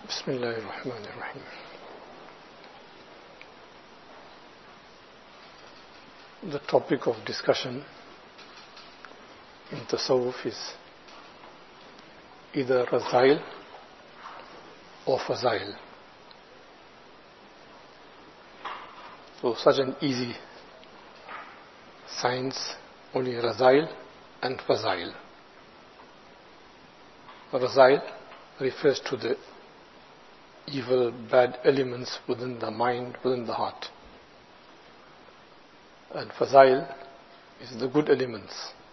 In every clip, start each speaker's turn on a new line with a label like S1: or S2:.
S1: بسم الله الرحمن الرحيم. The topic of discussion in Tasawwuf is either Razail or Fazail. So such an easy science, only Razail and Fazail. Razail refers to the evil, bad elements within the mind, within the heart. And Fazail is the good elements.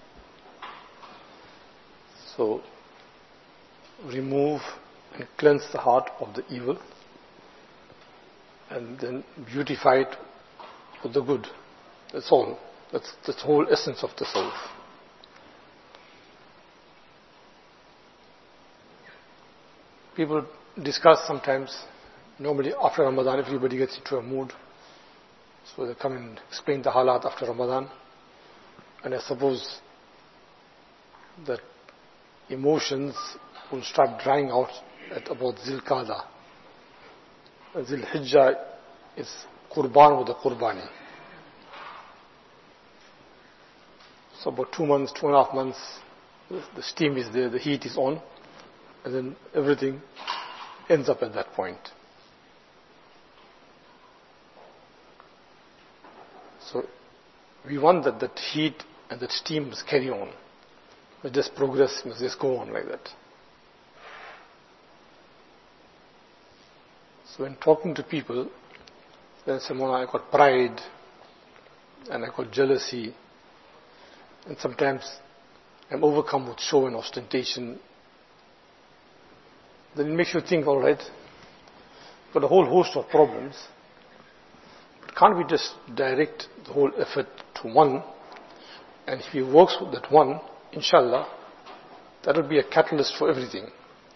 S1: So, remove and cleanse the heart of the evil and then beautify it with the good. That's all. That's the whole essence of the soul. People discuss sometimes, normally after Ramadan everybody gets into a mood, so they come and explain the halat after Ramadan, and I suppose that emotions will start drying out at about Zil Qada. Zil Hijjah is Qurban with the Qurbani. So about 2 months, 2.5 months, the steam is there, the heat is on, and then everything ends up at that point. So we want that heat and that steam must carry on. Must just progress, must just go on like that. So when talking to people, then say, I got pride and I got jealousy, and sometimes I'm overcome with show and ostentation. Then it makes you think, all right, got a whole host of problems, but can't we just direct the whole effort to one, and if he works with that one, inshallah, that will be a catalyst for everything.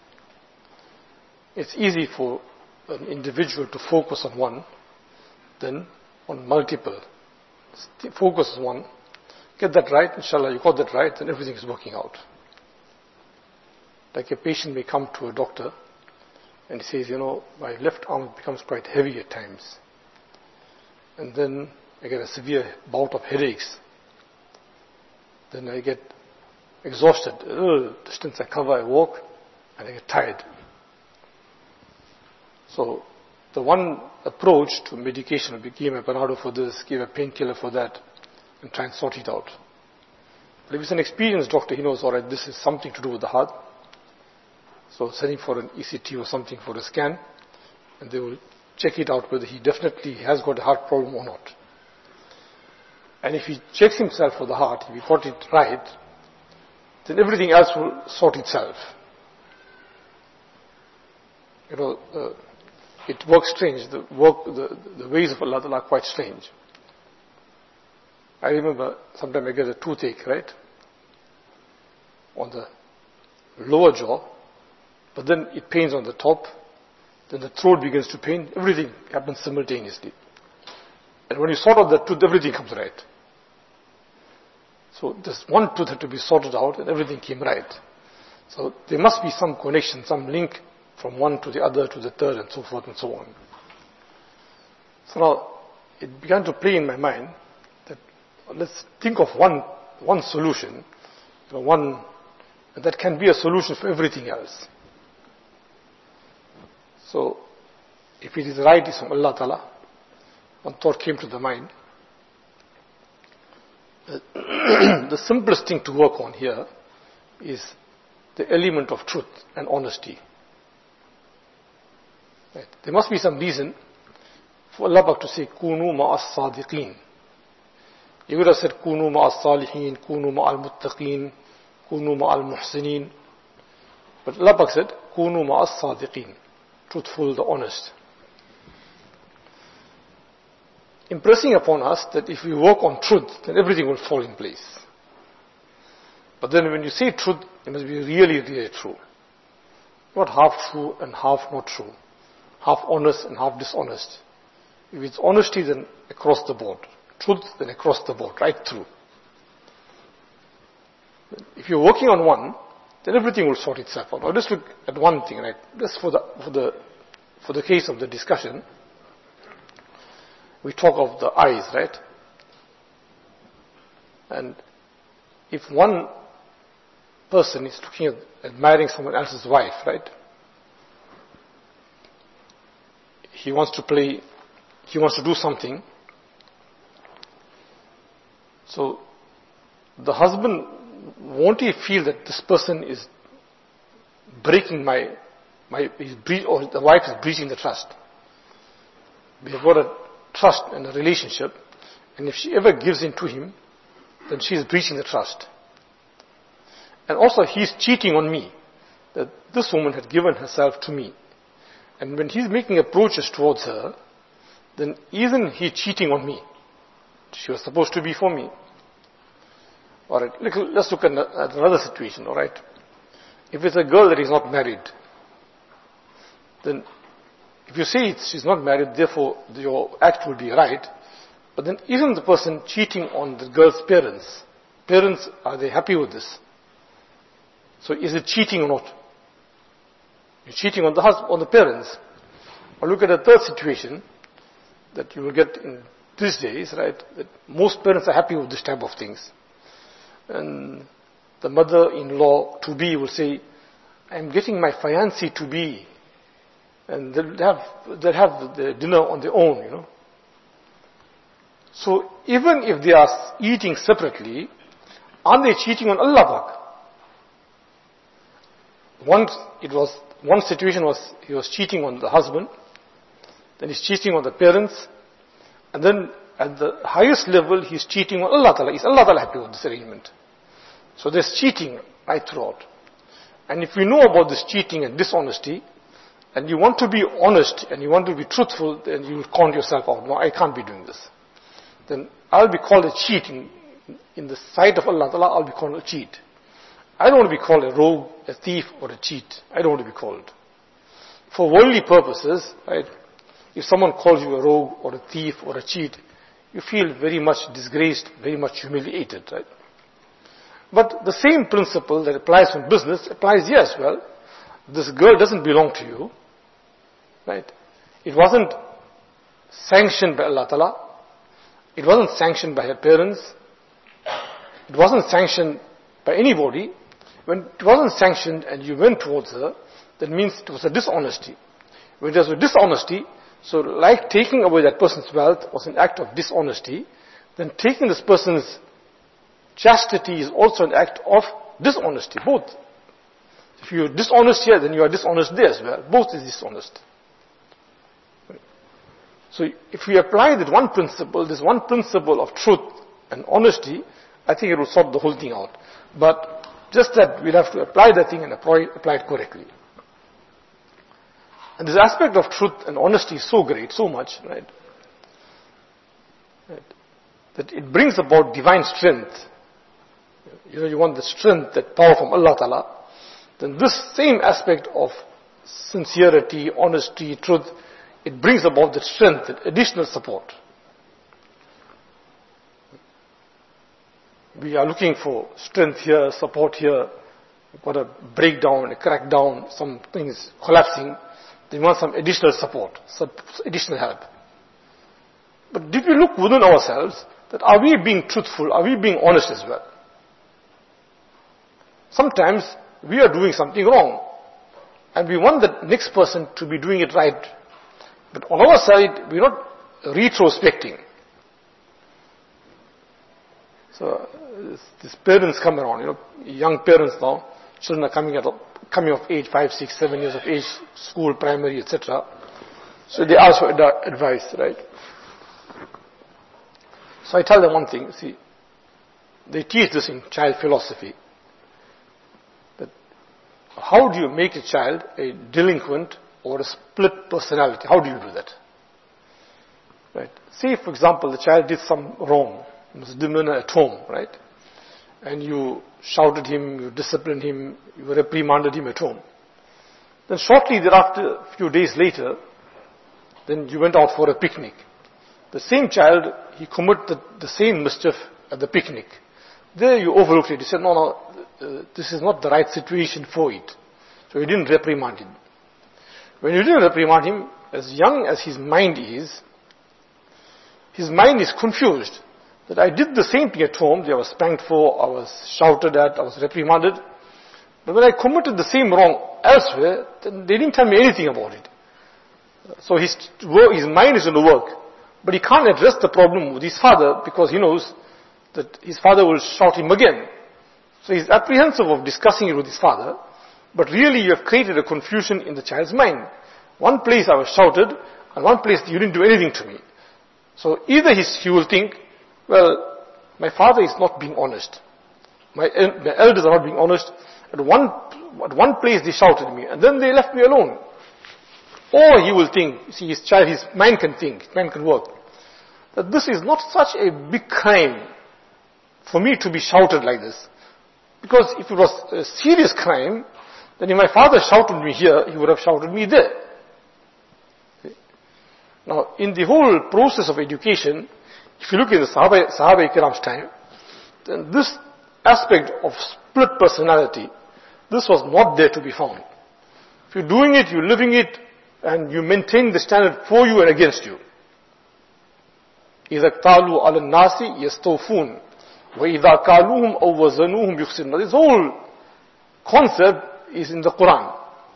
S1: It's easy for an individual to focus on one than on multiple. Focus on one, get that right, inshallah, you got that right, then everything is working out. Like a patient may come to a doctor and he says, my left arm becomes quite heavy at times. And then I get a severe bout of headaches. Then I get exhausted. Distance I cover, I walk, and I get tired. So the one approach to medication will be give a Panado for this, give a painkiller for that, and try and sort it out. But if it's an experienced doctor, he knows, all right, this is something to do with the heart. So sending for an ECT or something for a scan, and they will check it out whether he definitely has got a heart problem or not. And if he checks himself for the heart, if he got it right, then everything else will sort itself. It works strange. The ways of Allah are quite strange. I remember sometime I get a toothache, right? On the lower jaw. But then it pains on the top, then the throat begins to pain, everything happens simultaneously. And when you sort out that tooth, everything comes right. So this one tooth had to be sorted out and everything came right. So there must be some connection, some link from one to the other to the third and so forth and so on. So now it began to play in my mind that let's think of one solution, one that can be a solution for everything else. So, if it is right, it's from Allah Ta'ala. One thought came to the mind. The simplest thing to work on here is the element of truth and honesty. Right. There must be some reason for Allah to say, Kunu ma'as sadiqeen. He would have said, Kunu ma'as salihin, Kunu ma'al muttaqeen, Kunu ma'al muhsineen. But Allah said, Kunu ma'as sadiqeen. Truthful, the honest. Impressing upon us that if we work on truth, then everything will fall in place. But then when you say truth, it must be really, really true. Not half true and half not true. Half honest and half dishonest. If it's honesty, then across the board. Truth, then across the board, right through. If you're working on one, then everything will sort itself out. Now just look at one thing, right? Just for the for the case of the discussion, we talk of the eyes, right? And if one person is looking at admiring someone else's wife, right? He wants to play, he wants to do something. So the husband, won't he feel that this person is breaking or the wife is breaching the trust? We have got a trust in a relationship, and if she ever gives in to him, then she is breaching the trust. And also he's cheating on me, that this woman had given herself to me. And when he's making approaches towards her, then isn't he cheating on me? She was supposed to be for me. Alright, let's look at another situation, alright? If it's a girl that is not married, then if you say she's not married, therefore your act will be right, but then isn't the person cheating on the girl's parents? Parents, are they happy with this? So is it cheating or not? You're cheating on the husband, on the parents. Or look at a third situation that you will get in these days, right? That most parents are happy with this type of things. And the mother-in-law to be will say, I'm getting my fiancé to be. And they'll have the dinner on their own, you know. So even if they are eating separately, aren't they cheating on Allah Pak? One situation was he was cheating on the husband, then he's cheating on the parents, and then at the highest level he's cheating on Allah Ta'ala. Is Allah Ta'ala happy with this arrangement? So there's cheating right throughout. And if we know about this cheating and dishonesty, and you want to be honest and you want to be truthful, then you will count yourself out. No, I can't be doing this. Then I'll be called a cheat in the sight of Allah Ta'ala. I'll be called a cheat. I don't want to be called a rogue, a thief, or a cheat. I don't want to be called. For worldly purposes, right? If someone calls you a rogue or a thief or a cheat, you feel very much disgraced, very much humiliated, right? But the same principle that applies in business applies here as well. This girl doesn't belong to you, right? It wasn't sanctioned by Allah Ta'ala. It wasn't sanctioned by her parents. It wasn't sanctioned by anybody. When it wasn't sanctioned and you went towards her, that means it was a dishonesty. When it was a dishonesty, so like taking away that person's wealth was an act of dishonesty, then taking this person's chastity is also an act of dishonesty, both. If you are dishonest here, then you are dishonest there as well. Both is dishonest. So if we apply that one principle, this one principle of truth and honesty, I think it will sort the whole thing out. But just that we'll have to apply that thing and apply it correctly. And this aspect of truth and honesty is so great, so much, right? That it brings about divine strength. You know, you want the strength, that power from Allah Ta'ala. Then this same aspect of sincerity, honesty, truth, it brings about the strength, that additional support. We are looking for strength here, support here. We've got a breakdown, a crackdown, some things collapsing. They want some additional support, some additional help. But did we look within ourselves that are we being truthful, are we being honest as well? Sometimes we are doing something wrong and we want the next person to be doing it right. But on our side, we're not retrospecting. So these parents come around, you know, young parents now, children are coming of age, 5, 6, 7 years of age, school, primary, etc. So they ask for advice, right? So I tell them one thing, see, they teach this in child philosophy, that how do you make a child a delinquent or a split personality? How do you do that? Right? Say, for example, the child did some wrong, misdemeanor at home, right? And you shouted him, you disciplined him, you reprimanded him at home. Then shortly thereafter, a few days later, then you went out for a picnic. The same child, he committed the same mischief at the picnic. There you overlooked it. You said, no, this is not the right situation for it. So you didn't reprimand him. When you didn't reprimand him, as young as his mind is confused. That I did the same thing at home, I was spanked for, I was shouted at, I was reprimanded. But when I committed the same wrong elsewhere, then they didn't tell me anything about it. So his mind is on the work. But he can't address the problem with his father because he knows that his father will shout him again. So he's apprehensive of discussing it with his father. But really you have created a confusion in the child's mind. One place I was shouted, and one place you didn't do anything to me. So either he will think, well, my father is not being honest. My elders are not being honest. At one place they shouted at me, and then they left me alone. Or he will think, see, his mind can think, his mind can work, that this is not such a big crime for me to be shouted like this. Because if it was a serious crime, then if my father shouted me here, he would have shouted me there. Now, in the whole process of education, if you look at the Sahaba Ikram's time, then this aspect of split personality, this was not there to be found. If you're doing it, you're living it, and you maintain the standard for you and against you. إِذَا اكْتَالُوا عَلَى النَّاسِ يَسْتَوْفُونَ وَإِذَا كَالُوهُمْ أَوْ وَزَنُوهُمْ يُخْسِرُونَ. This whole concept is in the Quran.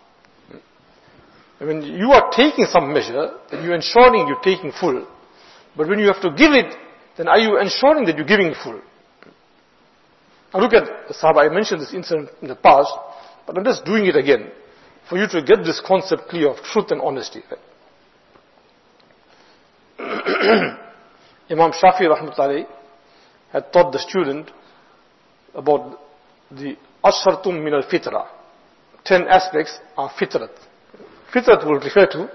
S1: When you are taking some measure, then you're ensuring you're taking full. But when you have to give it, then are you ensuring that you're giving full? Now look at the Sahaba. I mentioned this incident in the past, but I'm just doing it again for you to get this concept clear of truth and honesty. Imam Shafi rahmatullahi had taught the student about the ashartum min al-fitra. 10 aspects are fitrat. Fitrat will refer to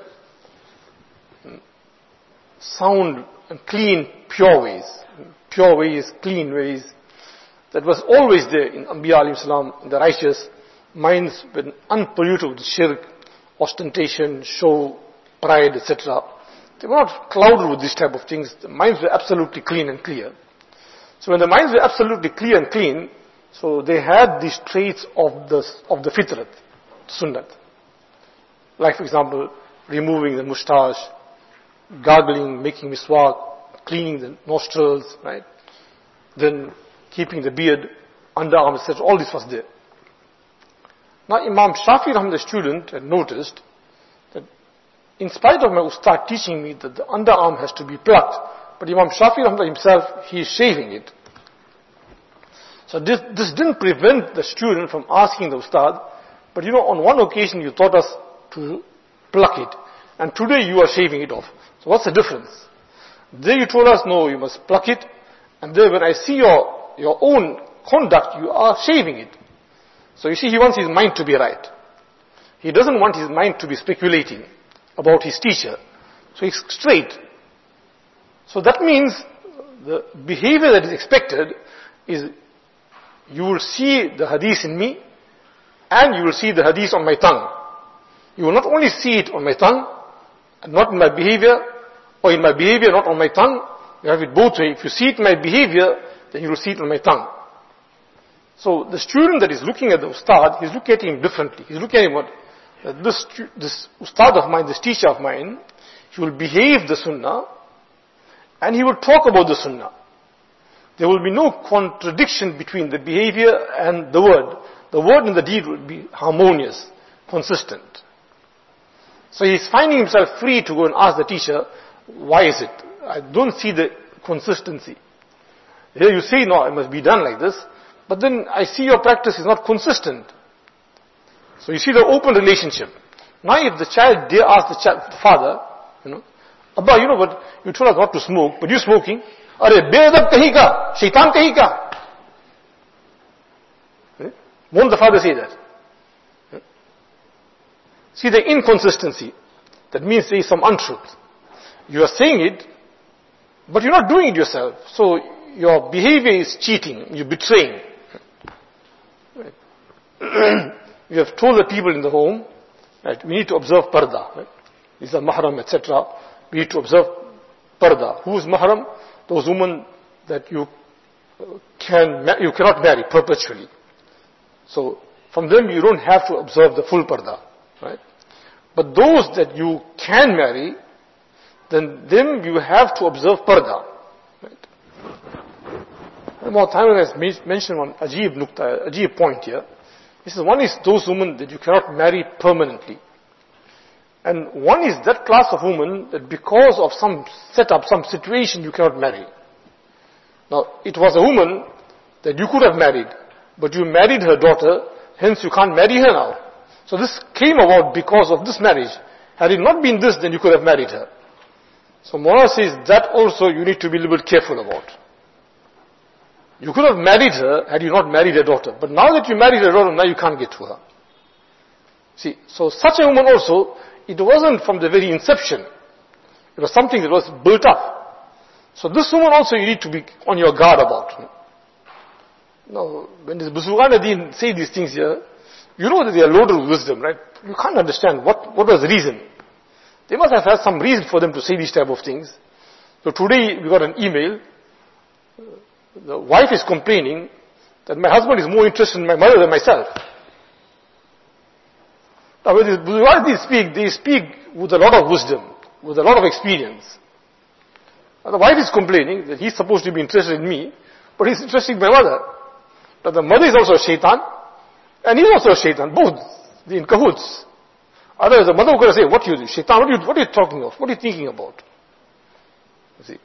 S1: sound and clean, pure ways, clean ways. That was always there in Anbiya alayhi salam, in the righteous minds, when unpolluted with shirk, ostentation, show, pride, etc. They were not clouded with these type of things. The minds were absolutely clean and clear. So when the minds were absolutely clear and clean, so they had these traits of the fitrat, sunnat. Like for example, removing the moustache, gargling, making miswak, cleaning the nostrils, right? Then keeping the beard, underarm, etc. All this was there. Now Imam Shafi Rahman, the student, had noticed that in spite of my ustad teaching me that the underarm has to be plucked, but Imam Shafi Rahman himself, he is shaving it. So this didn't prevent the student from asking the ustad, but on one occasion you taught us to pluck it, and today you are shaving it off. So what's the difference? There you told us, no, you must pluck it, and there when I see your own conduct, you are shaving it. So you see, he wants his mind to be right. He doesn't want his mind to be speculating about his teacher. So he's straight. So that means the behavior that is expected is you will see the hadith in me and you will see the hadith on my tongue. You will not only see it on my tongue and not in my behavior, or in my behavior not on my tongue. You have it both ways. If you see it in my behavior, then you will see it on my tongue. So the student that is looking at the ustad, he's looking at him differently. He's looking at him that this ustad of mine, this teacher of mine, he will behave the sunnah and he will talk about the sunnah. There will be no contradiction between the behavior and the word. The word and the deed will be harmonious, consistent. So he's finding himself free to go and ask the teacher, why is it? I don't see the consistency. Here you say, no, it must be done like this, but then I see your practice is not consistent. So you see the open relationship. Now if the child dare ask the father, Abba, but you told us not to smoke, but you're smoking. Are beadab kahi ka? Shaitan kahi ka? Won't the father say that? See the inconsistency. That means there is some untruth. You are saying it, but you're not doing it yourself. So your behavior is cheating. You're betraying. You have told the people in the home that we need to observe parda. Right? These are mahram, etc. We need to observe parda. Who is mahram? Those women that you cannot marry perpetually. So from them you don't have to observe the full parda. Right? But those that you can marry, then them you have to observe parda. Right? About time has mentioned one ajib point here. He says one is those women that you cannot marry permanently. And one is that class of women that because of some setup, some situation you cannot marry. Now, it was a woman that you could have married, but you married her daughter, hence you can't marry her now. So this came about because of this marriage. Had it not been this, then you could have married her. So Mawlana says that also you need to be a little bit careful about. You could have married her had you not married her daughter. But now that you married her daughter, now you can't get to her. See, so such a woman also, it wasn't from the very inception. It was something that was built up. So this woman also you need to be on your guard about. Now, when this Buzurgan say these things here, you know that they are loaded with wisdom, right? You can't understand what was the reason. They must have had some reason for them to say these type of things. So today we got an email. The wife is complaining that my husband is more interested in my mother than myself. Now when these Buzurgan they speak with a lot of wisdom, with a lot of experience. And the wife is complaining that he's supposed to be interested in me, but he's interested in my mother. Now the mother is also a shaitan, and he's also a shaitan, both. They're in cahoots. Otherwise the mother would say, what you do, shaitan, what are you talking of? What are you thinking about? You see.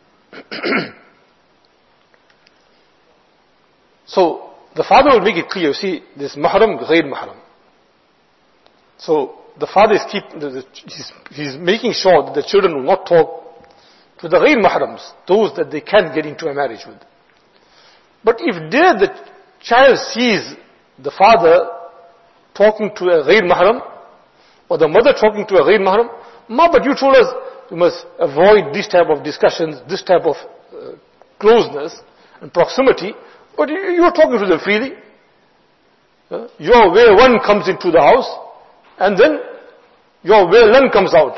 S1: So, the father will make it clear, you see, this mahram, ghair mahram. So, the father he's making sure that the children will not talk to the ghair mahrams, those that they can get into a marriage with. But if there the child sees the father talking to a ghair mahram, or the mother talking to a ghair mahram, but you told us you must avoid this type of discussions, this type of closeness and proximity, but you are talking to them freely. You are where one comes into the house, and then you are where none comes out.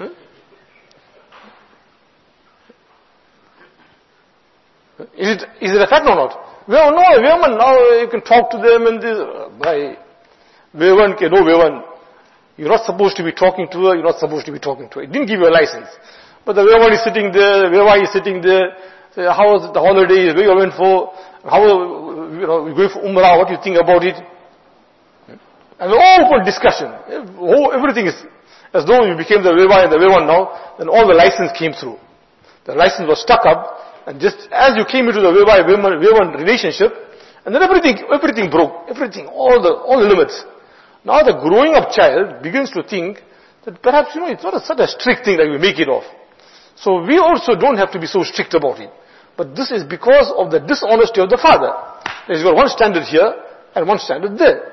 S1: Is it a fact or not? Well, no, women now you can talk to them and this. By women, no women. You're not supposed to be talking to her. You're not supposed to be talking to her. It didn't give you a license. But the woman is sitting there. The woman is sitting there. Say, how was the holiday? Where you went for? How you going for Umrah? What do you think about it? And open discussion. Everything is as though you became the Veva and the Vevan now. Then all the license came through. The license was stuck up. And just as you came into the Vevan relationship, and then everything broke. Everything, all the limits. Now the growing up child begins to think that perhaps, it's not such a strict thing that we make it of. So we also don't have to be so strict about it. But this is because of the dishonesty of the father. He's got one standard here and one standard there.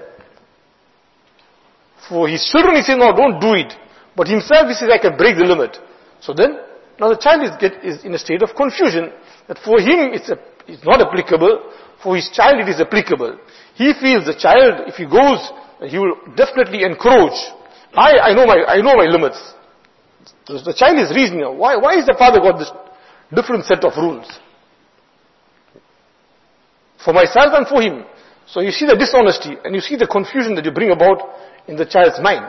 S1: For his children he says, no, don't do it. But himself he says, I can break the limit. So then, now the child is in a state of confusion. That for him it's not applicable. For his child it is applicable. He feels the child, if he goes, he will definitely encroach. I know my limits. The child is reasoning. Why is the father got this different set of rules? For myself and for him. So you see the dishonesty and you see the confusion that you bring about in the child's mind.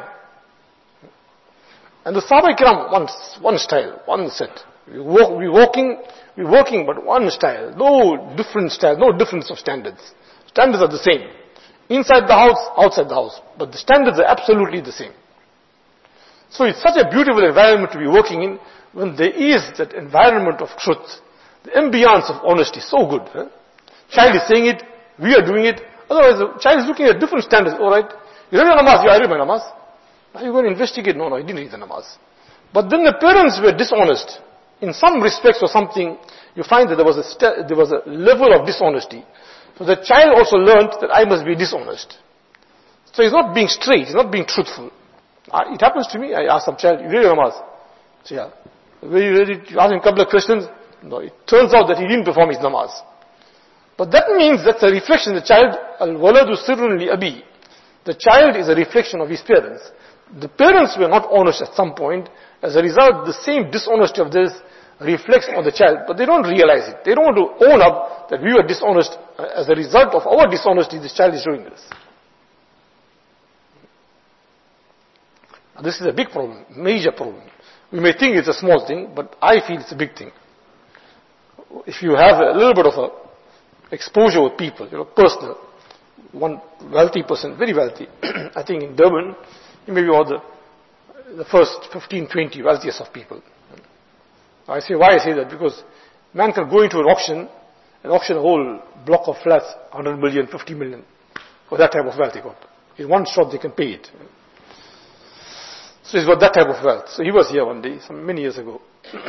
S1: And the Sahaba Ikram, one style, one set. We're working, but one style. No different style, no difference of standards. Standards are the same. Inside the house, outside the house. But the standards are absolutely the same. So it's such a beautiful environment to be working in when there is that environment of truth. The ambience of honesty, so good. Child is saying it, we are doing it. Otherwise the child is looking at different standards. Alright, you read your namaz, I read my namaz. Now you're going to investigate, no, I didn't read the namaz. But then the parents were dishonest. In some respects or something, you find that there was a level of dishonesty. So the child also learned that I must be dishonest. So he's not being straight, he's not being truthful. It happens to me, I ask some child, you read your namaz? So yeah. Where you read it, you ask him a couple of questions. No, it turns out that he didn't perform his namaz. But that means that's a reflection, the child, al-waladu sirrun li abi. The child is a reflection of his parents. The parents were not honest at some point. As a result, the same dishonesty of this reflects on the child, but they don't realize it. They don't want to own up that we were dishonest. As a result of our dishonesty, this child is doing this. This is a big problem, major problem. We may think it's a small thing, but I feel it's a big thing. If you have a little bit of a exposure with people, personal, one wealthy person, very wealthy, I think in Durban, he may be one of the first 15, 20 wealthiest of people. Why I say that? Because man can go into an auction and auction a whole block of flats, 100 million, 50 million, for that type of wealth he got. In one shot they can pay it. So he's got that type of wealth. So he was here one day, many years ago.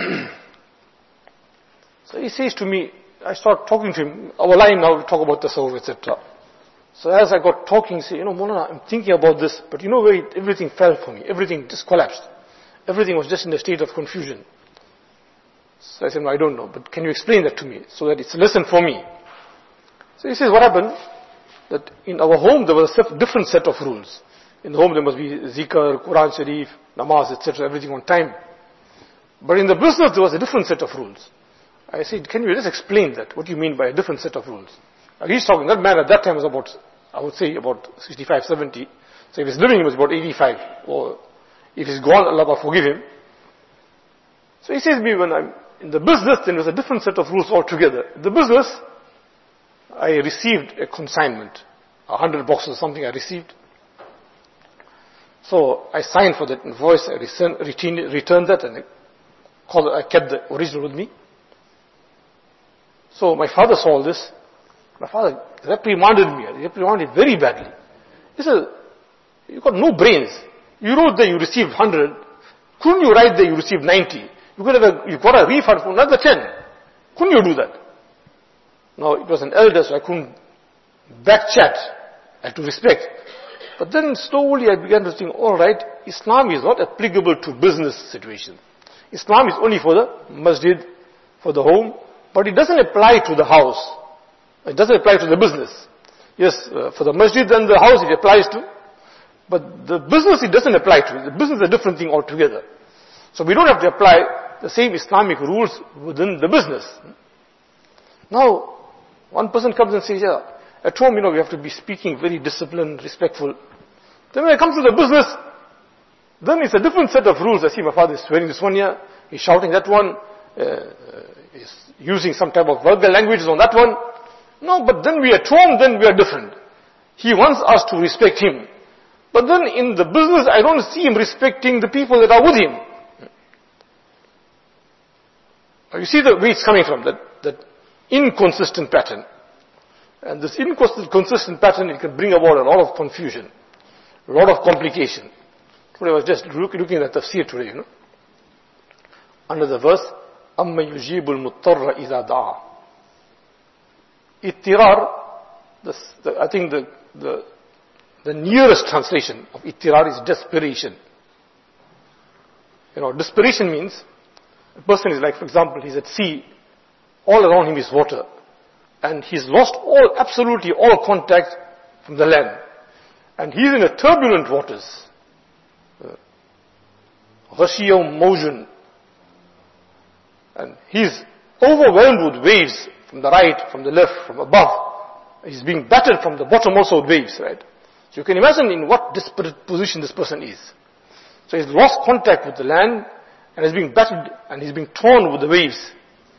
S1: So he says to me, I start talking to him, our line now, we talk about tasawwuf, etc. So as I got talking, he said, Maulana, I'm thinking about this, but where everything fell for me, everything just collapsed. Everything was just in a state of confusion. So I said, no, I don't know, but can you explain that to me, so that it's a lesson for me? So he says, what happened? That in our home there was a different set of rules. In the home there must be zikr, Quran Sharif, namaz, etc., everything on time. But in the business there was a different set of rules. I said, can you just explain that? What do you mean by a different set of rules? He's talking, that man at that time was about, I would say about 65, 70. So if he's living, he was about 85. Or if he's gone, Allah will forgive him. So he says to me, when I'm in the business, then there's a different set of rules altogether. In the business, I received a consignment, 100 boxes or something I received. So I signed for that invoice, I returned that, and I kept the original with me. So my father saw this. My father reprimanded me. He reprimanded very badly. He said, you got no brains. You wrote that you received 100. Couldn't you write that you received 90? You got a refund for another 10. Couldn't you do that? Now, it was an elder, so I couldn't back chat. I had to respect. But then slowly I began to think, all right, Islam is not applicable to business situations. Islam is only for the masjid, for the home, but it doesn't apply to the house. It doesn't apply to the business. Yes, for the masjid and the house it applies to, but the business it doesn't apply to. The business is a different thing altogether. So we don't have to apply the same Islamic rules within the business. Now, one person comes and says, yeah, at home, we have to be speaking very disciplined, respectful. Then when it comes to the business, then it's a different set of rules. I see my father is swearing this one here, he's shouting that one, he's using some type of vulgar languages on that one. No, but then we at home, then we are different. He wants us to respect him. But then in the business, I don't see him respecting the people that are with him. You see where it's coming from, that inconsistent pattern. And this inconsistent pattern, it can bring about a lot of confusion, a lot of complication. Today I was just looking at the tafsir today, under the verse, أَمَّا يُجِيبُ الْمُضْطَرَّ إِذَا دَعَى. Ittirar, I think the nearest translation of ittirar is desperation. Desperation means a person is like, for example, he's at sea, all around him is water, and he's lost absolutely all contact from the land, and he's in a turbulent waters. Ghashiyum mawjun, and he's overwhelmed with waves from the right, from the left, from above. He's being battered from the bottom also with waves, right? So you can imagine in what desperate position this person is. So he's lost contact with the land, and he's being battered, and he's being torn with the waves.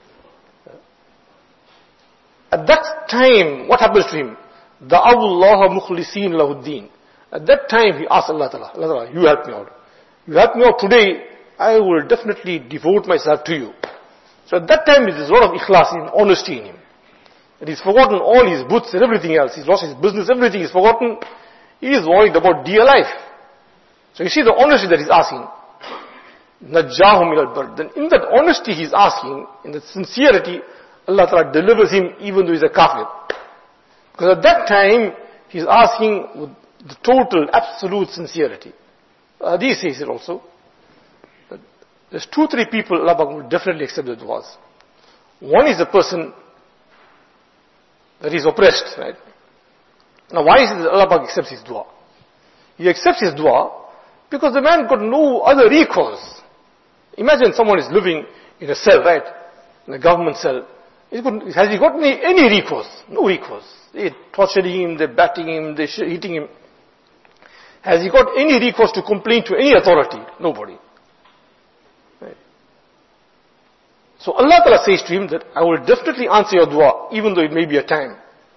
S1: At that time, what happens to him? Da'awu Allah mukhlisin lahuddin. At that time, he asks Allah Ta'ala, Allah Ta'ala, you help me out. You help me out today, I will definitely devote myself to you. So at that time, there's a lot of ikhlas and honesty in him. And he's forgotten all his boots and everything else. He's lost his business, everything is forgotten. He is worried about dear life. So you see the honesty that he's asking. Najjahum ilal bar. Then in that honesty he's asking, in that sincerity, Allah Ta'ala delivers him even though he's a kafir. Because at that time, he's asking with the total, absolute sincerity. Hadith says it also. There's 2-3 people Allah will definitely accept the du'as. One is the person that is oppressed, right? Now why is it that Allah accepts his dua? He accepts his dua because the man got no other recourse. Imagine someone is living in a cell, right? In a government cell. Has he got any recourse? No recourse. They're torturing him, they're batting him, they're hitting him. Has he got any recourse to complain to any authority? Nobody. Right. So Allah Ta'ala says to him that I will definitely answer your dua, even though it may be a time.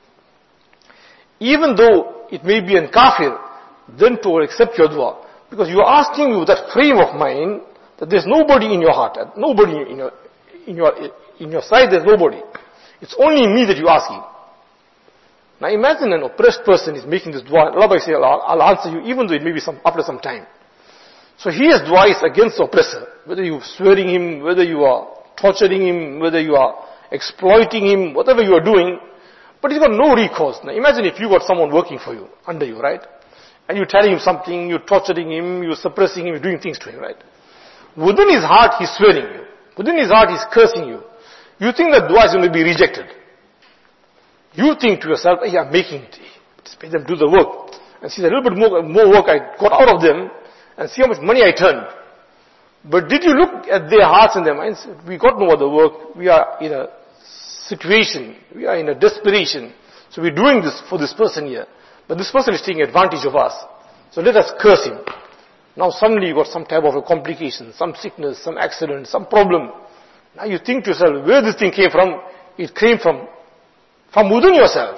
S1: Even though it may be an kafir, then to accept your dua. Because you are asking me with that frame of mind that there's nobody in your heart, nobody in your side, there's nobody. It's only me that you're asking. Now imagine an oppressed person is making this dua. Allah will say, I'll answer you even though it may be after some time. So his dua is against the oppressor. Whether you're swearing him, whether you are torturing him, whether you are exploiting him, whatever you are doing, but he's got no recourse. Now imagine if you got someone working for you, under you, right? And you're telling him something, you're torturing him, you're suppressing him, you're doing things to him, right? Within his heart, he's swearing you. Within his heart, he's cursing you. You think that dua is going to be rejected. You think to yourself, hey, I'm making it. Just make them do the work. And see the little bit more work I got out of them, and see how much money I turned. But did you look at their hearts and their minds? We got no other work. We are in a situation. We are in a desperation. So we're doing this for this person here. But this person is taking advantage of us. So let us curse him. Now suddenly you got some type of a complication, some sickness, some accident, some problem. Now you think to yourself, where this thing came from? It came from within yourself.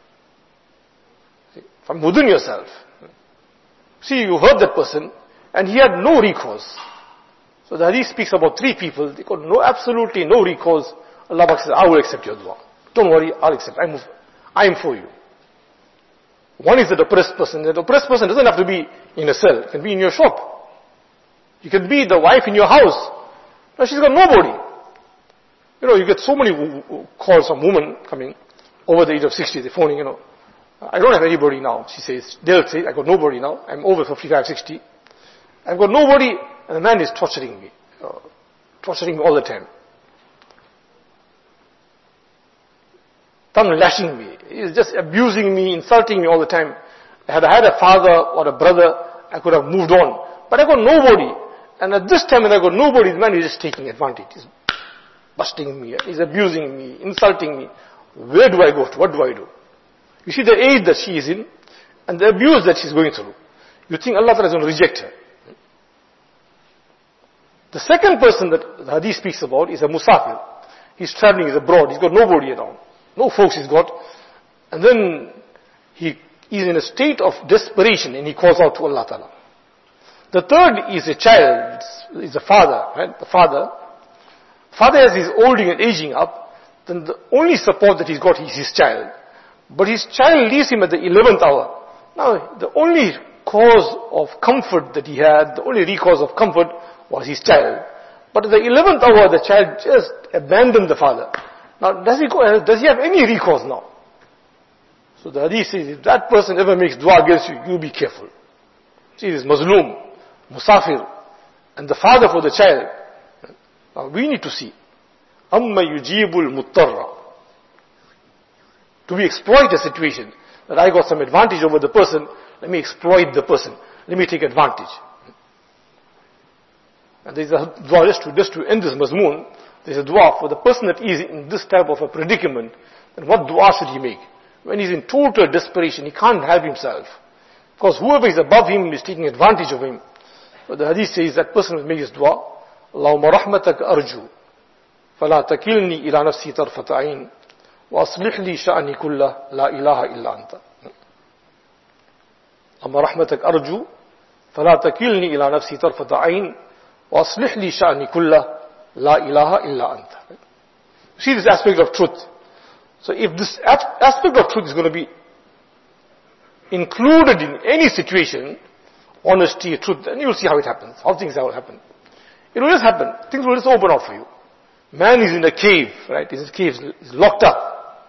S1: From within yourself. See, you heard that person, and he had no recourse. So the hadith speaks about 3 people. They got absolutely no recourse. Allah says, I will accept your dua. Don't worry, I'll accept. I am for you. One is the oppressed person. The oppressed person doesn't have to be in a cell. It can be in your shop. You can be the wife in your house. Now she's got nobody. You know, you get so many calls from women coming over the age of 60. They're phoning, you know. I don't have anybody now, she says. They'll say, I got nobody now. I'm over 55, 60. I've got nobody, and the man is torturing me all the time. Tongue lashing me. He's just abusing me, insulting me all the time. Had I had a father or a brother, I could have moved on. But I got nobody. And at this time when I got nobody, the man is just taking advantage. He's busting me, he's abusing me, insulting me. Where do I go to? What do I do? You see the age that she is in, and the abuse that she's going through. You think Allah Ta'ala is going to reject her. The second person that the hadith speaks about is a musafir. He's traveling, he's abroad, he's got nobody around. No folks he's got. And then he is in a state of desperation and he calls out to Allah Ta'ala. The third is a child, is a father, right? The father as he's olding and aging up, then the only support that he's got is his child. But his child leaves him at the 11th hour. Now, the only cause of comfort that he had, the only recourse of comfort was his child. But at the 11th hour, the child just abandoned the father. Now, does he have any recourse now? So the hadith says, if that person ever makes dua against you, you be careful. See, this mazloom, musafir, and the father for the child. Now, we need to see. Amma yujibul muttarra. To be exploit a situation, that I got some advantage over the person, let me exploit the person. Let me take advantage. And there's a dua, just to end this mazmoon, there's a dua for the person that is in this type of a predicament, then what dua should he make? When he's in total desperation, he can't help himself. Because whoever is above him is taking advantage of him. But the hadith says that person will make his dua, Allahumma rahmatak arju, fala takilni ila nafsi tarfata ayn, wa aslih li sha'ni kullah, la ilaha illa anta. Allahumma rahmatak arju, fala takilni ila nafsi tarfata ayn, wa aslih li sha'ni kullah, la ilaha illa anta. See this aspect of truth. So if this aspect of truth is going to be included in any situation, honesty, truth, then you will see how it happens, how things will happen. It will just happen. Things will just open up for you. Man is in a cave, right? His cave is locked up.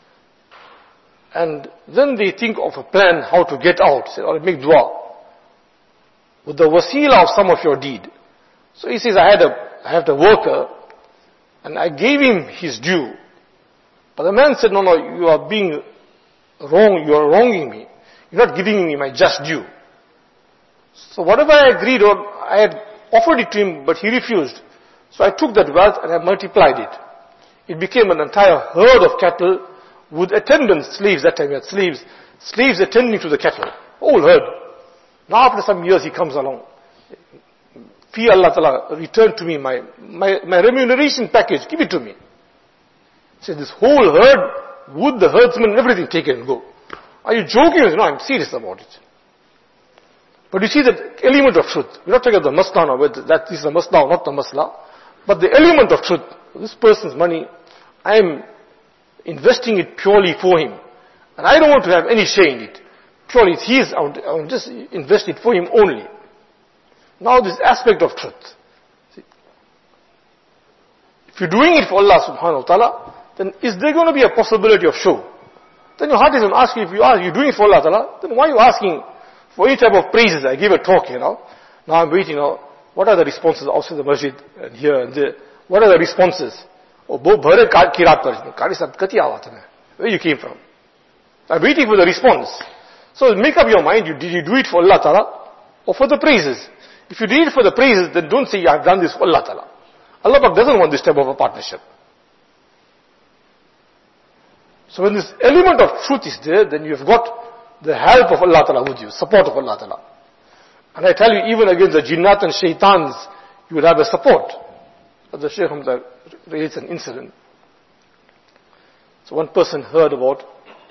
S1: And then they think of a plan how to get out. Say, or make dua. With the wasila of some of your deed. So he says, I had a worker, and I gave him his due. But the man said, no, you are being wrong, you are wronging me. You're not giving me my just due. So whatever I agreed on, I had offered it to him, but he refused. So I took that wealth and I multiplied it. It became an entire herd of cattle with attendants, slaves, that time we had slaves attending to the cattle, whole herd. Now after some years he comes along. Fear Allah Ta'ala, return to me my remuneration package, give it to me. He said, this whole herd, wood, the herdsman, everything, take it and go. Are you joking? No, I'm serious about it. But you see that element of truth. We're not talking about the masla now, whether that is the masla or not the masla. But the element of truth. This person's money, I am investing it purely for him. And I don't want to have any say in it. Purely it's his, I want just invest it for him only. Now this aspect of truth. See, if you're doing it for Allah subhanahu wa ta'ala, then is there going to be a possibility of show? Then your heart is going to ask you, if you're doing it for Allah ta'ala, then why are you asking for any type of praises? I gave a talk, Now I'm waiting now. What are the responses outside the masjid and here and there? What are the responses? Oh, where you came from? I'm waiting for the response. So make up your mind, did you do it for Allah ta'ala or for the praises? If you did it for the praises, then don't say, I've done this for Allah ta'ala. Allah Pak doesn't want this type of a partnership. So when this element of truth is there, then you've got the help of Allah ta'ala with you, support of Allah ta'ala. And I tell you, even against the jinnat and shaitans, you will have a support. The Shaykh Hamza relates an incident. So one person heard about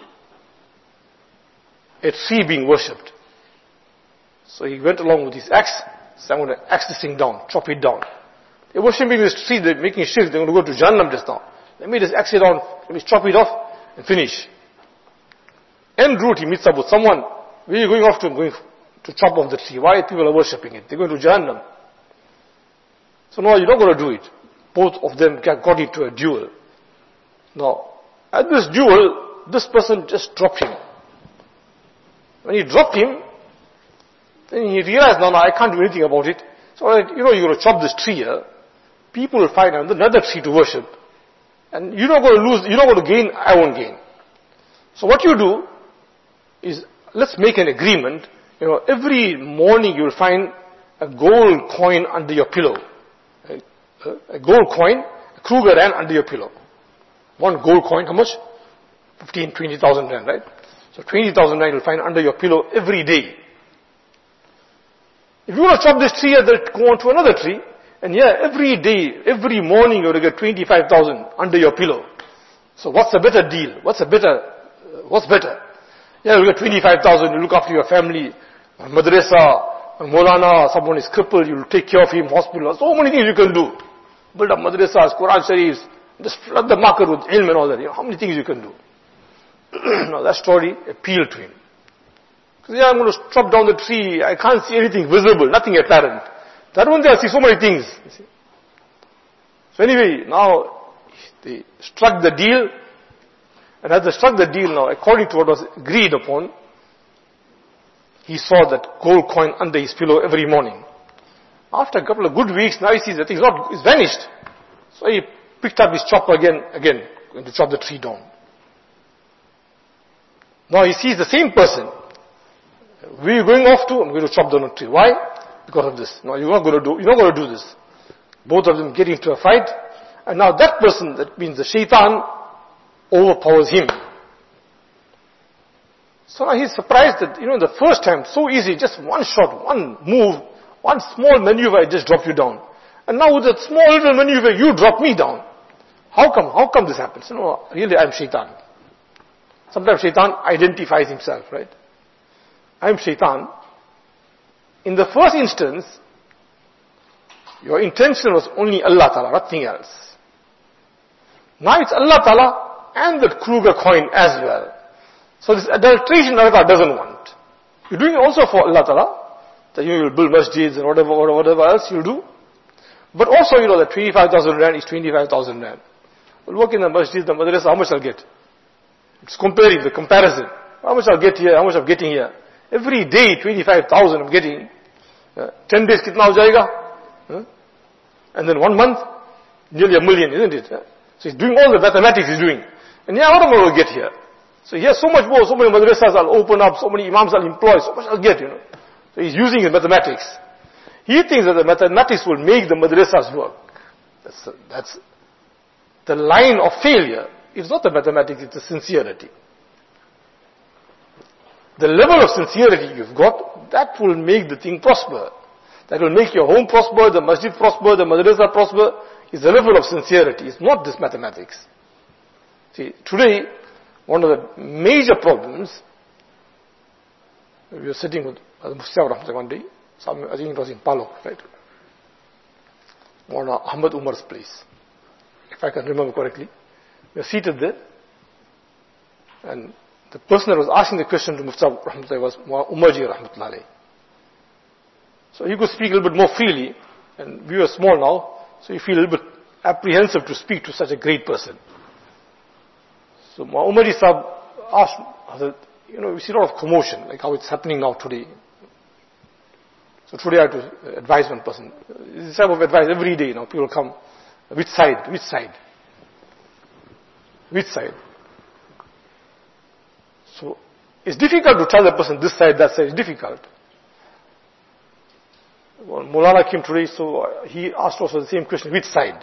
S1: a tree being worshipped. So he went along with his axe, said, I'm going to axe this thing down, chop it down. They're worshipping this tree, they're making shirk, they're going to go to Jahannam just now. Let me just axe it down, let me chop it off and finish. En route he meets up with someone. Where are you going off to? I'm going to chop off the tree. Why people are worshipping it? They're going to Jahannam. So no, you're not going to do it. Both of them got into a duel. Now, at this duel, this person just dropped him. When he dropped him, then he realized, no, I can't do anything about it. So, you're going to chop this tree here. People will find another tree to worship. And you're not going to lose, you're not going to gain, I won't gain. So what you do is, let's make an agreement. Every morning you will find a gold coin under your pillow. A gold coin, a Kruger Rand under your pillow. One gold coin, how much? 15, 20,000 Rand, right? So 20,000 Rand you'll find under your pillow every day. If you want to chop this tree, go on to another tree. And every day, every morning you're going to get 25,000 under your pillow. So what's a better deal? What's better? You get 25,000, you look after your family, madrasa, Maulana, someone is crippled, you'll take care of him, hospital, so many things you can do. Build up madrasas, Quran Sharifs, just flood the market with ilm and all that. How many things you can do? Now that story appealed to him. Because I'm going to chop down the tree, I can't see anything visible, nothing apparent. That one there, I see so many things. So anyway, now they struck the deal. And as they struck the deal now, according to what was agreed upon, he saw that gold coin under his pillow every morning. After a couple of good weeks, now he sees that it's vanished. So he picked up his chopper again, going to chop the tree down. Now he sees the same person. Where are you going off to? I'm going to chop down a tree. Why? Because of this. No, you're not going to do this. Both of them get into a fight. And now that person, that means the shaitan, overpowers him. So now he's surprised that, the first time, so easy, just one shot, one move, one small maneuver, I just drop you down. And now with that small little maneuver, you drop me down. How come this happens? No, really I'm shaitan. Sometimes shaitan identifies himself, right? I'm shaitan. In the first instance, your intention was only Allah Ta'ala, nothing else. Now it's Allah Ta'ala and that Kruger coin as well. So this adulteration Allah Ta'ala doesn't want. You're doing it also for Allah Ta'ala, that you will build masjids and whatever else you'll do. But also, that 25,000 Rand is 25,000 Rand. We'll work in the masjid, the madrasa, how much I'll get? It's comparing, the comparison. How much I'll get here, how much I'm getting here. Every day, 25,000 I'm getting. 10 days, kitna ho jayega? And then 1 month, nearly 1 million, isn't it? So he's doing all the mathematics he's doing. And what am I going to get here? So here, so much more, so many madrasas I'll open up, so many imams I'll employ, so much I'll get, So he's using his mathematics. He thinks that the mathematics will make the madrasas work. That's the line of failure. It's not the mathematics, it's the sincerity. the level of sincerity you've got, that will make the thing prosper. That will make your home prosper, the masjid prosper, the madrasa prosper, is the level of sincerity. It's not this mathematics. See, today, one of the major problems, we were sitting with Mufti Rahmatullah one day, I think it was in Palok, right? On Ahmad Umar's place, if I can remember correctly. We were seated there, and the person that was asking the question to Mufti Rahmatullah was Umarji Rahmatullah. So he could speak a little bit more freely, and we were small now, so you feel a little bit apprehensive to speak to such a great person. So Umarji Sahib asked, we see a lot of commotion, like how it's happening now today. So today I had to advise one person. This type of advice every day, people come. Which side? Which side? Which side? So it's difficult to tell the person this side, that side. It's difficult. Well, Maulana came today, so he asked also the same question, which side?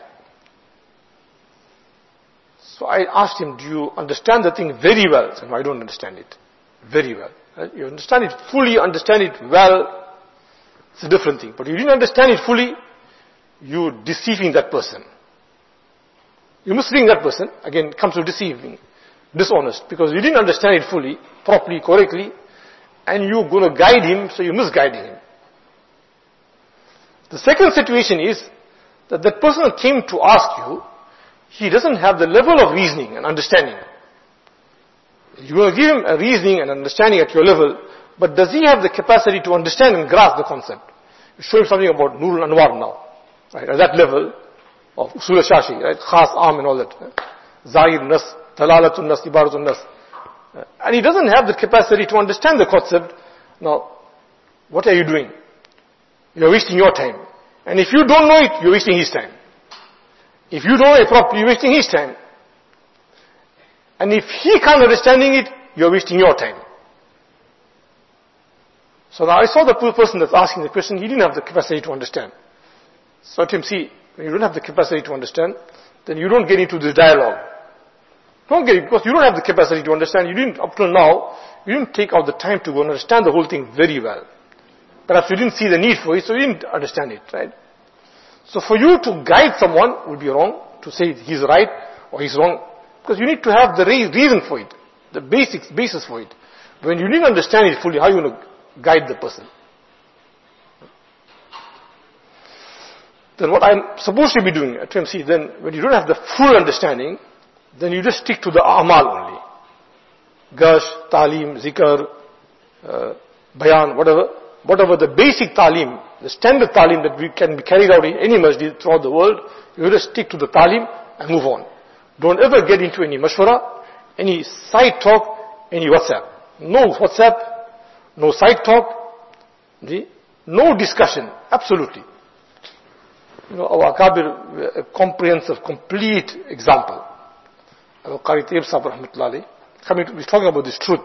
S1: So I asked him, do you understand the thing very well? He said, no, I don't understand it very well. Right? You understand it fully, understand it well, it's a different thing. But you didn't understand it fully, you're deceiving that person. You're misleading that person. Again, it comes to deceiving, dishonest, because you didn't understand it fully, properly, correctly, and you're going to guide him, so you're misguiding him. The second situation is that that person came to ask you, he doesn't have the level of reasoning and understanding. You're going to give him a reasoning and understanding at your level, but does he have the capacity to understand and grasp the concept? You show him something about Nurul Anwar now, right, at that level of Usul Shashi, right, Khas Am and all that. Zahir Nas, Dalalatun Nas, Ibaratun Nas. And he doesn't have the capacity to understand the concept. Now, what are you doing? You're wasting your time. And if you don't know it, you're wasting his time. If you don't know it properly, you're wasting his time. And if he can't understanding it, you're wasting your time. So now I saw the poor person that's asking the question, he didn't have the capacity to understand. So I told him, see, when you don't have the capacity to understand, then you don't get into this dialogue. Don't get it, because you don't have the capacity to understand. You didn't, up till now, you didn't take out the time to go and understand the whole thing very well. Perhaps you didn't see the need for it, so you didn't understand it, right? So for you to guide someone would be wrong, to say he's right or he's wrong, because you need to have the reason for it, the basis for it. When you didn't understand it fully, how are you going to guide the person? Then what I'm supposed to be doing at TMC, then when you don't have the full understanding, then you just stick to the amal only. Gash, talim, zikr, bayan, whatever the basic talim, the standard talim that we can be carried out in any masjid throughout the world, you just stick to the talim and move on. Don't ever get into any mashwara, any side talk, any WhatsApp. No WhatsApp, no side talk, no discussion, absolutely. Our Akabir, a comprehensive, complete example. Our Qari Tayyib Sahib Rahmatullah Alayhi, we're talking about this truth,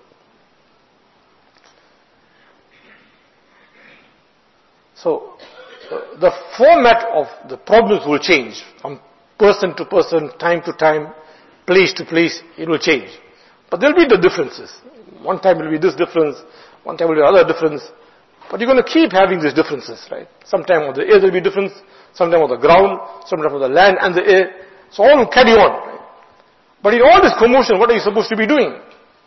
S1: So, the format of the problems will change from person to person, time to time, place to place, it will change. But there will be the differences. One time will be this difference, one time will be other difference. But you're going to keep having these differences, right? Sometime on the air there will be difference, sometime on the ground, sometime on the land and the air. So all will carry on, right? But in all this commotion, what are you supposed to be doing?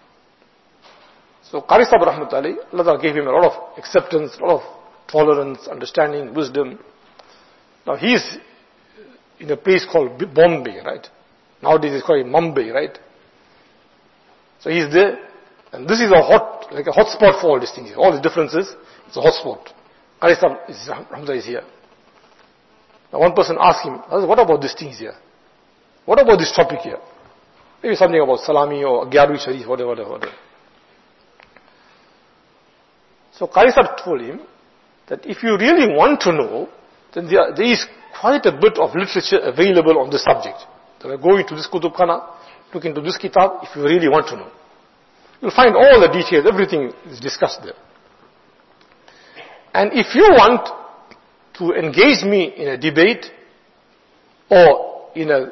S1: So Qari Sahib Rahmatullah, Allah gave him a lot of acceptance, a lot of tolerance, understanding, wisdom. Now he is in a place called Bombay, right? Nowadays it's called Mumbai, right? So he's there, and this is like a hot spot for all these things. All the differences, it's a hot spot. Qari Sahib Rahmatullah is here. Now one person asked him, what about these things here? What about this topic here? Maybe something about Salami or Gyarwi Sharif, whatever. So Qari Sahib told him that if you really want to know, then there is quite a bit of literature available on this subject. Then go into this Kutub Khana, look into this kitab if you really want to know. You'll find all the details, everything is discussed there. And if you want to engage me in a debate or in a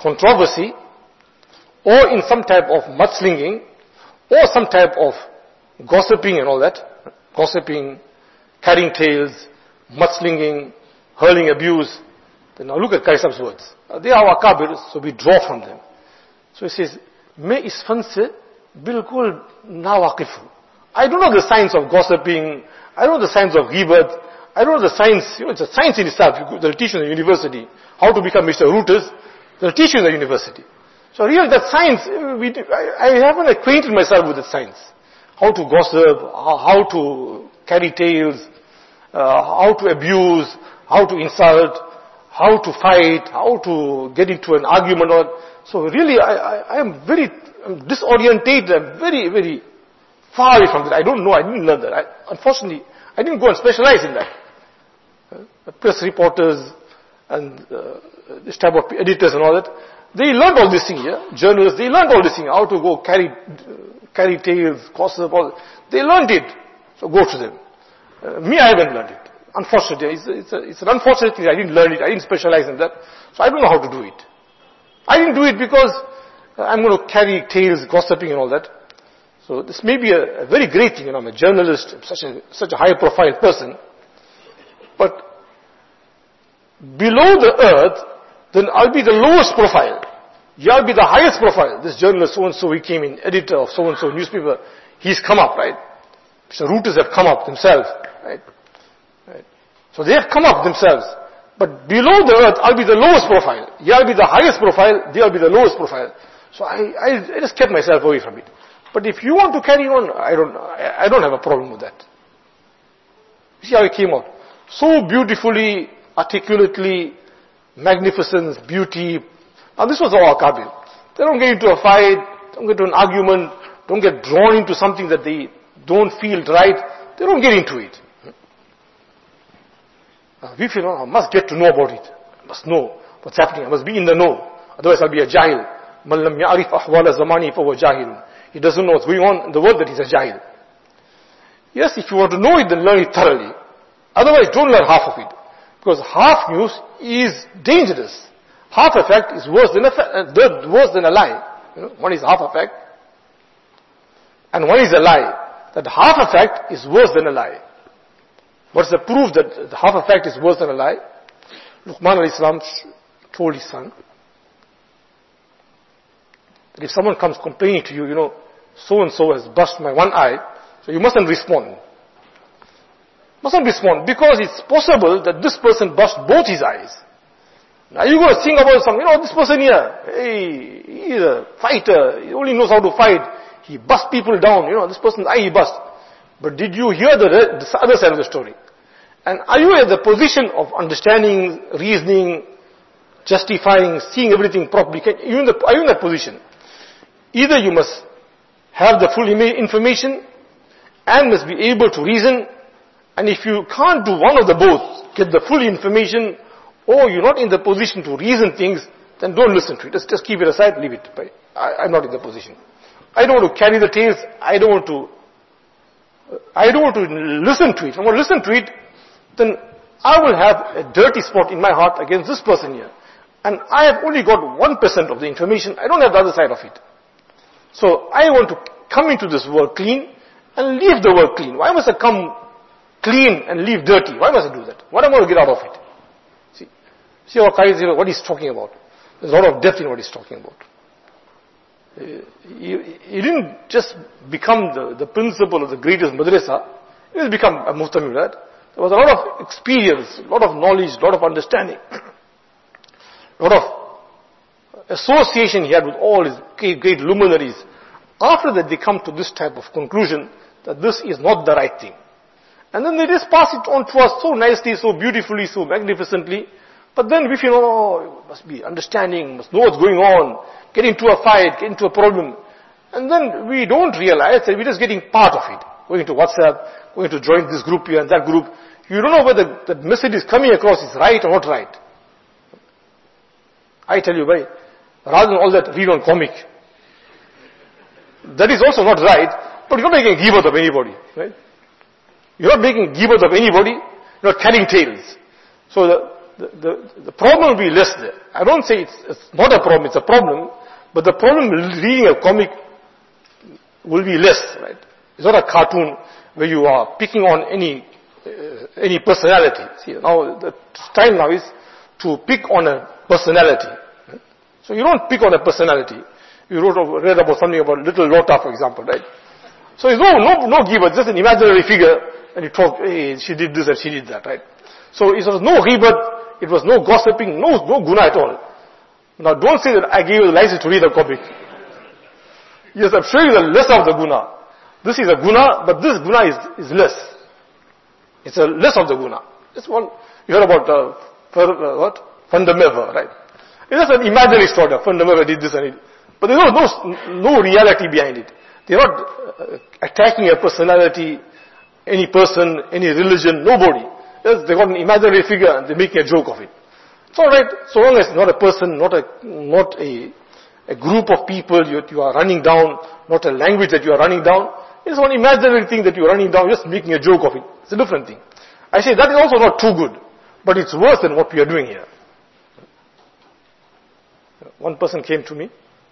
S1: controversy or in some type of mudslinging or some type of gossiping and all that, gossiping, carrying tales, mudslinging, hurling abuse. Then now look at Qari Sahib's words. They are our Akabir, so we draw from them. So he says, "Main is fan se bilkul na waqifu." I don't know the science of gossiping. I don't know the science of ghibat. I don't know the science, it's a science in itself. They'll teach you in the university how to become Mr. Rooters. They'll teach you in the university. So really that science, I haven't acquainted myself with that science. How to gossip, how to carry tales, how to abuse, how to insult, how to fight, how to get into an argument. So really I am very disorientated. I'm very, very far away from that. I don't know. I didn't learn that. Unfortunately, I didn't go and specialize in that. Press reporters and this type of editors and all that, they learned all this thing here. Journalists, they learned all this thing. How to go carry tales, gossip, all. They learned it. So go to them. Me, I haven't learned it. Unfortunately, it's an unfortunate thing. I didn't learn it. I didn't specialize in that. So I don't know how to do it. I didn't do it because I'm going to carry tales, gossiping and all that. So this may be a very great thing. I'm a journalist, such a high profile person. But below the earth, then I'll be the lowest profile. You'll be the highest profile. This journalist so-and-so, he came in, editor of so-and-so newspaper, he's come up, right? So Rooters have come up themselves, right? So they have come up themselves. But below the earth, I'll be the lowest profile. You'll be the highest profile, they'll be the lowest profile. So I just kept myself away from it. But if you want to carry on, I don't have a problem with that. You see how it came out? So beautifully, articulately, magnificence, beauty. Now this was all Akabir. They don't get into a fight, don't get into an argument, don't get drawn into something that they don't feel right. They don't get into it. We feel, I must get to know about it. I must know what's happening. I must be in the know. Otherwise I'll be a jahil. Man lam ya'rif ahwala zamani fahuwa jahilun. He doesn't know what's going on in the world, that he's a jahil. Yes, if you want to know it, then learn it thoroughly. Otherwise, don't learn half of it. Because half news is dangerous. Half a fact is worse than a lie. One is half a fact, and one is a lie. That half a fact is worse than a lie. What's the proof that the half a fact is worse than a lie? Luqman alayhi salam told his son that if someone comes complaining to you, so-and-so has burst my one eye, so you mustn't respond. Mustn't respond, because it's possible that this person burst both his eyes. Now you go sing about this person here, hey, he's a fighter, he only knows how to fight, he busts people down, this person's eye he burst. But did you hear the other side of the story? And are you at the position of understanding, reasoning, justifying, seeing everything properly? Are you in that position? Either you must have the full information and must be able to reason, and if you can't do one of the both, get the full information, or you're not in the position to reason things, then don't listen to it. Just keep it aside, leave it. I'm not in the position. I don't want to carry the tales. I don't want to listen to it. If I want to listen to it, then I will have a dirty spot in my heart against this person here. And I have only got 1% of the information. I don't have the other side of it. So I want to come into this world clean and leave the world clean. Why must I come clean and leave dirty? Why must I do that? What am I going to get out of it? See what he's talking about. There's a lot of depth in what he's talking about. He didn't just become the principal of the greatest madrasa. He didn't become a muhtamil. Right? There was a lot of experience, a lot of knowledge, a lot of understanding, a lot of association he had with all his great luminaries. After that, they come to this type of conclusion that this is not the right thing. And then they just pass it on to us so nicely, so beautifully, so magnificently. But then we feel, must be understanding, must know what's going on, get into a fight, get into a problem. And then we don't realize that we're just getting part of it. Going to WhatsApp, going to join this group here and that group. You don't know whether the message is coming across is right or not right. I tell you, rather than all that, read on comic. That is also not right, but you're not making ghibat of anybody, right? You're not making ghibat of anybody, you're not carrying tales. So the problem will be less there. I don't say it's not a problem, it's a problem, but the problem reading a comic will be less, right? It's not a cartoon where you are picking on any personality. See, now the time now is to pick on a personality. So you don't pick on a personality. You read about something about little Lota, for example, right? So it's no ghibat, just an imaginary figure, and you talk, hey, she did this and she did that, right? So it was no ghibat, it was no gossiping, no guna at all. Now don't say that I gave you the license to read the copy. Yes, I'm showing you the less of the guna. This is a guna, but this guna is less. It's a less of the guna. This one, you heard about what? Fundamental, right? It's just an imaginary story. Fundamental did this and it. But there's no reality behind it. They're not attacking a personality, any person, any religion, nobody. Yes, they got an imaginary figure and they're making a joke of it. It's alright, so long as not a person, not a group of people you are running down, not a language that you are running down. It's one imaginary thing that you are running down, just making a joke of it. It's a different thing. I say that is also not too good, but it's worse than what we are doing here. One person came to me.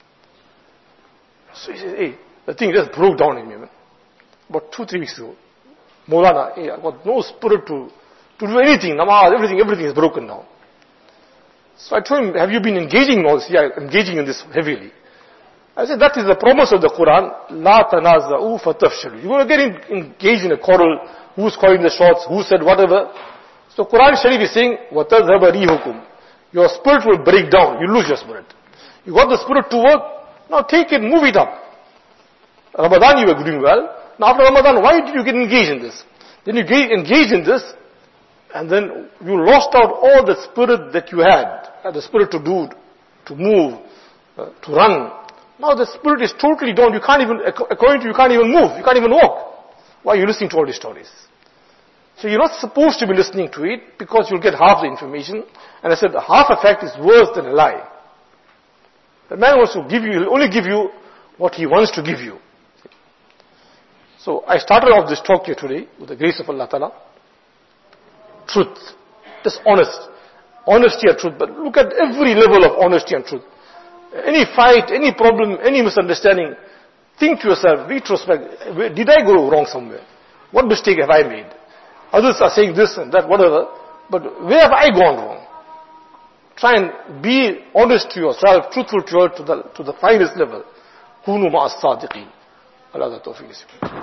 S1: So he said, hey, the thing just broke down in me, man. About 2-3 weeks ago. Maulana, hey, I got no spirit to do anything. Namaz, everything is broken now. So I told him, have you been engaging in all this? Yeah, engaging in this heavily. I said, that is the promise of the Quran. La tanaza'u fatafshalu. You're going to get engaged in a quarrel. Who's calling the shots? Who said whatever? So Quran Sharif is saying, وَتَذْهَبَ رِيهُكُمْ. Your spirit will break down. You lose your spirit. You got the spirit to work. Now take it, move it up. Ramadan you were doing well. Now after Ramadan, why did you get engaged in this? Then you get engaged in this, and then you lost out all the spirit that you had. The spirit to do, to move, to run. Now the spirit is totally down. You can't even, according to you can't even move. You can't even walk. Why are you listening to all these stories? So you're not supposed to be listening to it because you'll get half the information. And I said half a fact is worse than a lie. The man wants to give you, he'll only give you what he wants to give you. So I started off this talk here today with the grace of Allah Ta'ala. Truth. Just honest. Honesty and truth. But look at every level of honesty and truth. Any fight, any problem, any misunderstanding, think to yourself, retrospect, did I go wrong somewhere? What mistake have I made? Others are saying this and that, whatever, but where have I gone wrong? Try and be honest to yourself, truthful to the finest level. Kunu ma'as sadiqeen. Allah the tawfiq.